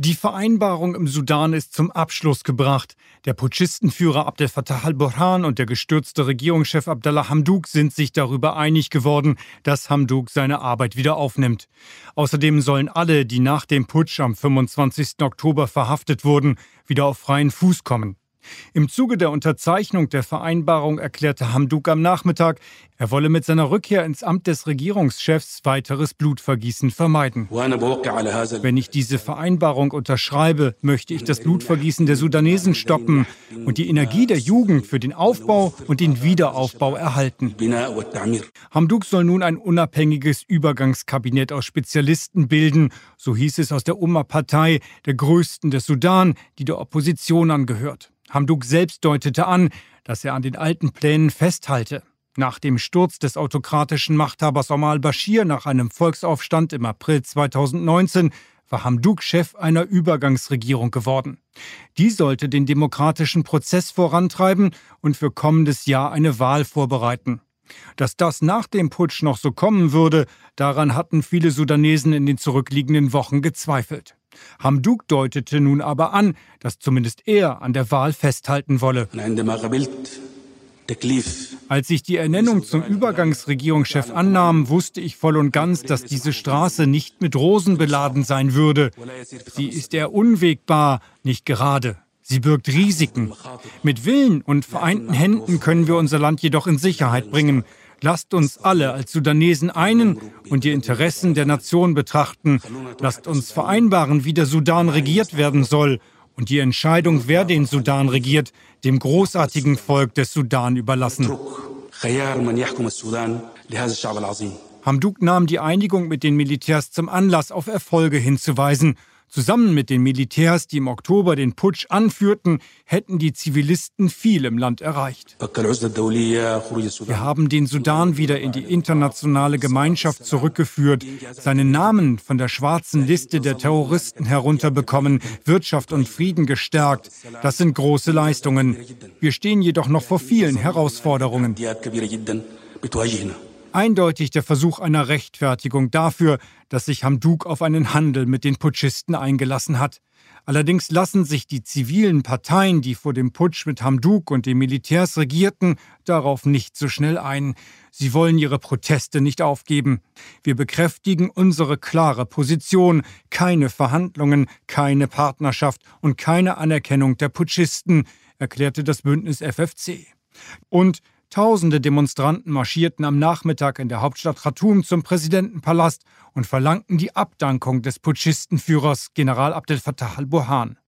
Die Vereinbarung im Sudan ist zum Abschluss gebracht. Der Putschistenführer Abdel Fattah al-Burhan und der gestürzte Regierungschef Abdallah Hamdok sind sich darüber einig geworden, dass Hamdok seine Arbeit wieder aufnimmt. Außerdem sollen alle, die nach dem Putsch am 25. Oktober verhaftet wurden, wieder auf freien Fuß kommen. Im Zuge der Unterzeichnung der Vereinbarung erklärte Hamdok am Nachmittag, er wolle mit seiner Rückkehr ins Amt des Regierungschefs weiteres Blutvergießen vermeiden. Wenn ich diese Vereinbarung unterschreibe, möchte ich das Blutvergießen der Sudanesen stoppen und die Energie der Jugend für den Aufbau und den Wiederaufbau erhalten. Hamdok soll nun ein unabhängiges Übergangskabinett aus Spezialisten bilden, so hieß es aus der Umma-Partei, der größten des Sudan, die der Opposition angehört. Hamdok selbst deutete an, dass er an den alten Plänen festhalte. Nach dem Sturz des autokratischen Machthabers Omar al-Bashir nach einem Volksaufstand im April 2019 war Hamdok Chef einer Übergangsregierung geworden. Die sollte den demokratischen Prozess vorantreiben und für kommendes Jahr eine Wahl vorbereiten. Dass das nach dem Putsch noch so kommen würde, daran hatten viele Sudanesen in den zurückliegenden Wochen gezweifelt. Hamdok deutete nun aber an, dass zumindest er an der Wahl festhalten wolle. Als ich die Ernennung zum Übergangsregierungschef annahm, wusste ich voll und ganz, dass diese Straße nicht mit Rosen beladen sein würde. Sie ist eher unwegbar, nicht gerade. Sie birgt Risiken. Mit Willen und vereinten Händen können wir unser Land jedoch in Sicherheit bringen. Lasst uns alle als Sudanesen einen und die Interessen der Nation betrachten. Lasst uns vereinbaren, wie der Sudan regiert werden soll und die Entscheidung, wer den Sudan regiert, dem großartigen Volk des Sudan überlassen. Hamdok nahm die Einigung mit den Militärs zum Anlass, auf Erfolge hinzuweisen. Zusammen mit den Militärs, die im Oktober den Putsch anführten, hätten die Zivilisten viel im Land erreicht. Wir haben den Sudan wieder in die internationale Gemeinschaft zurückgeführt, seinen Namen von der schwarzen Liste der Terroristen herunterbekommen, Wirtschaft und Frieden gestärkt. Das sind große Leistungen. Wir stehen jedoch noch vor vielen Herausforderungen. Eindeutig der Versuch einer Rechtfertigung dafür, dass sich Hamdok auf einen Handel mit den Putschisten eingelassen hat. Allerdings lassen sich die zivilen Parteien, die vor dem Putsch mit Hamdok und den Militärs regierten, darauf nicht so schnell ein. Sie wollen ihre Proteste nicht aufgeben. Wir bekräftigen unsere klare Position: keine Verhandlungen, keine Partnerschaft und keine Anerkennung der Putschisten, erklärte das Bündnis FFC. Und Tausende Demonstranten marschierten am Nachmittag in der Hauptstadt Khartoum zum Präsidentenpalast und verlangten die Abdankung des Putschistenführers General Abdel Fattah al-Burhan.